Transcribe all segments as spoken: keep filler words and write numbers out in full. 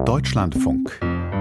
Deutschlandfunk.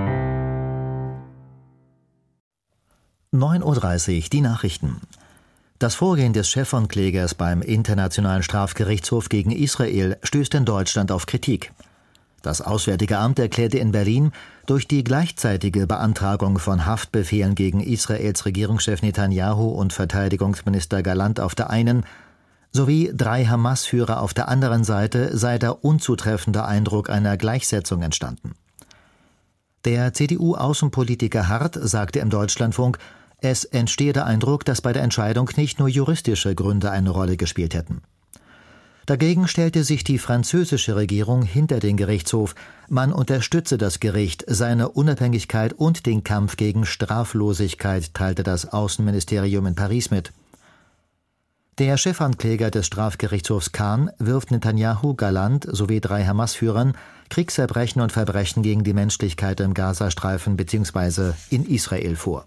neun Uhr dreißig, die Nachrichten. Das Vorgehen des Chefanklägers beim Internationalen Strafgerichtshof gegen Israel stößt in Deutschland auf Kritik. Das Auswärtige Amt erklärte in Berlin, durch die gleichzeitige Beantragung von Haftbefehlen gegen Israels Regierungschef Netanyahu und Verteidigungsminister Gallant auf der einen sowie drei Hamas-Führer auf der anderen Seite sei der unzutreffende Eindruck einer Gleichsetzung entstanden. Der C D U-Außenpolitiker Hart sagte im Deutschlandfunk, es entstehe der Eindruck, dass bei der Entscheidung nicht nur juristische Gründe eine Rolle gespielt hätten. Dagegen stellte sich die französische Regierung hinter den Gerichtshof. Man unterstütze das Gericht, seine Unabhängigkeit und den Kampf gegen Straflosigkeit, teilte das Außenministerium in Paris mit. Der Chefankläger des Strafgerichtshofs Cannes wirft Netanyahu, Gallant sowie drei Hamas-Führern Kriegsverbrechen und Verbrechen gegen die Menschlichkeit im Gazastreifen bzw. in Israel vor.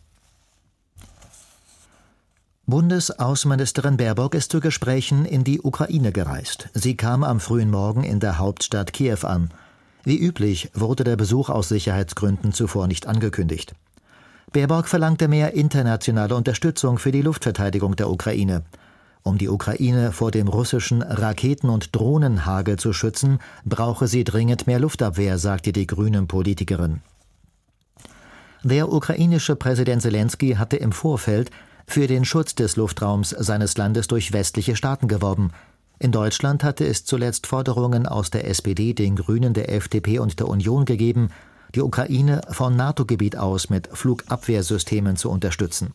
Bundesaußenministerin Baerbock ist zu Gesprächen in die Ukraine gereist. Sie kam am frühen Morgen in der Hauptstadt Kiew an. Wie üblich wurde der Besuch aus Sicherheitsgründen zuvor nicht angekündigt. Baerbock verlangte mehr internationale Unterstützung für die Luftverteidigung der Ukraine. Um die Ukraine vor dem russischen Raketen- und Drohnenhagel zu schützen, brauche sie dringend mehr Luftabwehr, sagte die Grünen-Politikerin. Der ukrainische Präsident Selenskyj hatte im Vorfeld für den Schutz des Luftraums seines Landes durch westliche Staaten geworben. In Deutschland hatte es zuletzt Forderungen aus der S P D, den Grünen, der F D P und der Union gegeben, die Ukraine von NATO-Gebiet aus mit Flugabwehrsystemen zu unterstützen.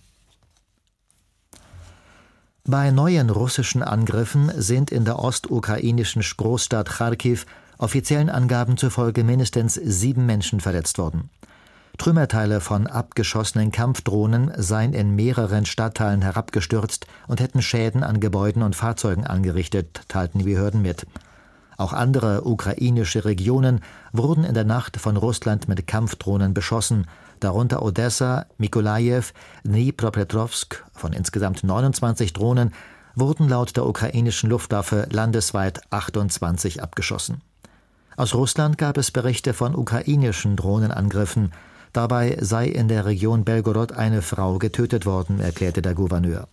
Bei neuen russischen Angriffen sind in der ostukrainischen Großstadt Charkiw offiziellen Angaben zufolge mindestens sieben Menschen verletzt worden. Trümmerteile von abgeschossenen Kampfdrohnen seien in mehreren Stadtteilen herabgestürzt und hätten Schäden an Gebäuden und Fahrzeugen angerichtet, teilten die Behörden mit. Auch andere ukrainische Regionen wurden in der Nacht von Russland mit Kampfdrohnen beschossen, darunter Odessa, Mykolajiw, Dnipropetrovsk. Von insgesamt neunundzwanzig Drohnen wurden laut der ukrainischen Luftwaffe landesweit achtundzwanzig abgeschossen. Aus Russland gab es Berichte von ukrainischen Drohnenangriffen. Dabei sei in der Region Belgorod eine Frau getötet worden, erklärte der Gouverneur.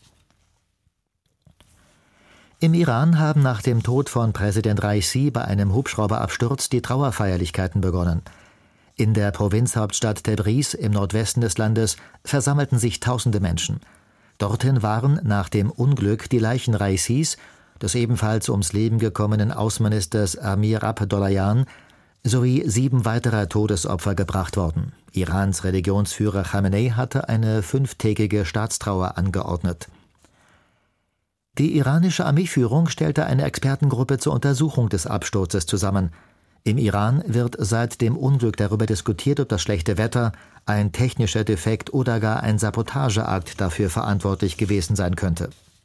Im Iran haben nach dem Tod von Präsident Raisi bei einem Hubschrauberabsturz die Trauerfeierlichkeiten begonnen. In der Provinzhauptstadt Tebriz im Nordwesten des Landes versammelten sich tausende Menschen. Dorthin waren nach dem Unglück die Leichen Raisis, des ebenfalls ums Leben gekommenen Außenministers Amir Abdollahian, sowie sieben weiterer Todesopfer gebracht worden. Irans Religionsführer Khamenei hatte eine fünftägige Staatstrauer angeordnet. Die iranische Armeeführung stellte eine Expertengruppe zur Untersuchung des Absturzes zusammen. Im Iran wird seit dem Unglück darüber diskutiert, ob das schlechte Wetter, ein technischer Defekt oder gar ein Sabotageakt dafür verantwortlich gewesen sein könnte.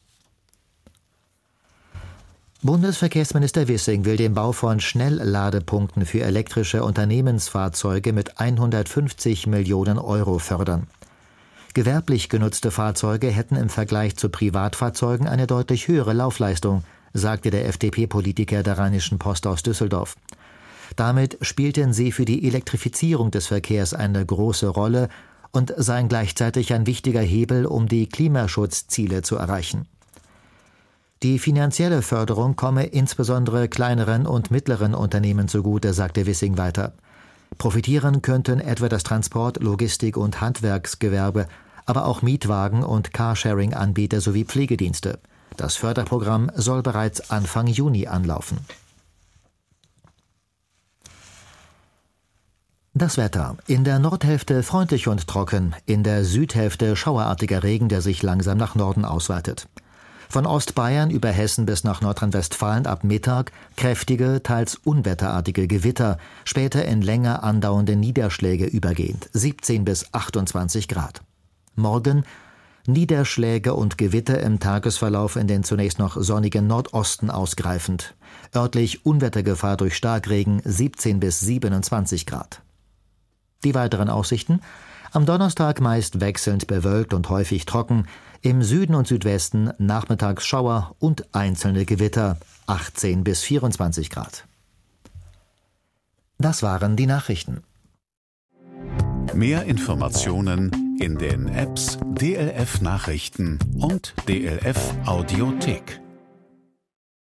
Bundesverkehrsminister Wissing will den Bau von Schnellladepunkten für elektrische Unternehmensfahrzeuge mit hundertfünfzig Millionen Euro fördern. Gewerblich genutzte Fahrzeuge hätten im Vergleich zu Privatfahrzeugen eine deutlich höhere Laufleistung, sagte der F D P-Politiker der Rheinischen Post aus Düsseldorf. Damit spielten sie für die Elektrifizierung des Verkehrs eine große Rolle und seien gleichzeitig ein wichtiger Hebel, um die Klimaschutzziele zu erreichen. Die finanzielle Förderung komme insbesondere kleineren und mittleren Unternehmen zugute, sagte Wissing weiter. Profitieren könnten etwa das Transport-, Logistik- und Handwerksgewerbe, aber auch Mietwagen- und Carsharing-Anbieter sowie Pflegedienste. Das Förderprogramm soll bereits Anfang Juni anlaufen. Das Wetter. In der Nordhälfte freundlich und trocken, in der Südhälfte schauerartiger Regen, der sich langsam nach Norden ausweitet. Von Ostbayern über Hessen bis nach Nordrhein-Westfalen ab Mittag kräftige, teils unwetterartige Gewitter, später in länger andauernde Niederschläge übergehend, siebzehn bis achtundzwanzig Grad. Morgen Niederschläge und Gewitter im Tagesverlauf in den zunächst noch sonnigen Nordosten ausgreifend. Örtlich Unwettergefahr durch Starkregen, siebzehn bis siebenundzwanzig Grad. Die weiteren Aussichten: Am Donnerstag meist wechselnd bewölkt und häufig trocken, im Süden und Südwesten nachmittags Schauer und einzelne Gewitter, achtzehn bis vierundzwanzig Grad. Das waren die Nachrichten. Mehr Informationen in den Apps D L F Nachrichten und D L F Audiothek.